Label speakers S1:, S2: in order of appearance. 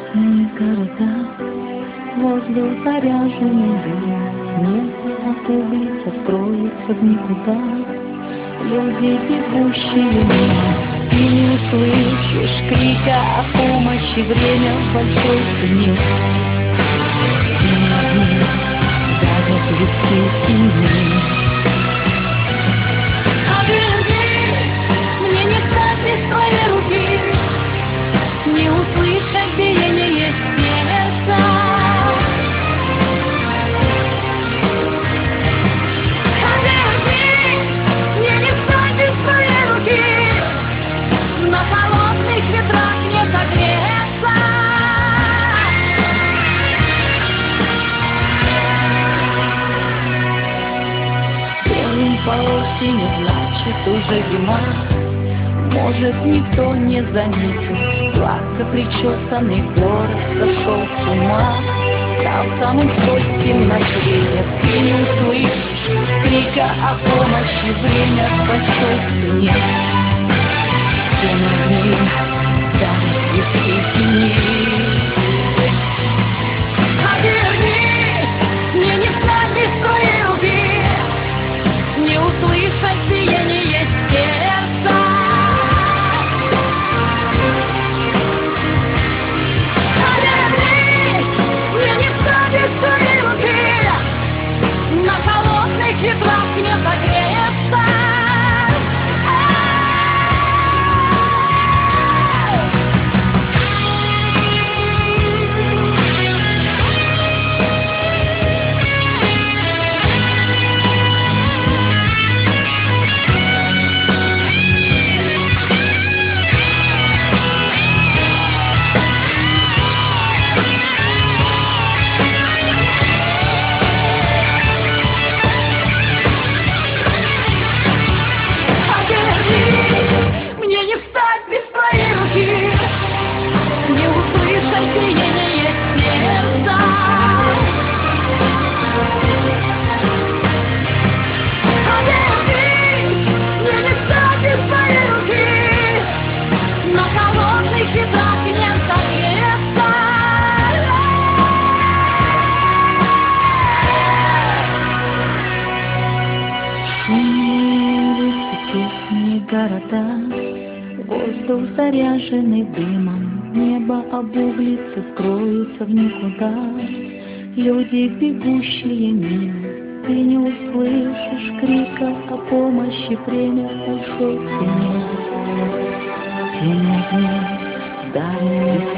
S1: Бесконечные города, воздух заряженный дым, небо округлится, скроется в никуда. Люди, бегущие мимо, ты не услышишь крика о помощи, время в большой цене. Темные дни дарят виски синие. Обернись, мне не встать без твоей руки, не услышать биение сердца. Обернись, мне не встать без твоей руки, на холодных ветрах не согреться. Белым по осени, значит уже зима. Может, никто не заметит, гладко причесанный город сошел с ума. Там в самом скользким ночлеге ты не услышишь крика о помощи, время в большой цене. Темные дни дарят виски синие. Обернись, мне не встать без твоей руки, не услышать биение сердца. На холодных ветрах не согреется. Мне не встать без твоей руки, не услышать биение сердца. Обернись, мне не встать без твоей руки, на холодных ветрах не согреться. Шумные улицы, тесные города, воздух заряженный дымом, небо обуглится, скроется в никуда. Люди, бегущие мимо, ты не услышишь крика о помощи, время в большой цене. Темные дни дарят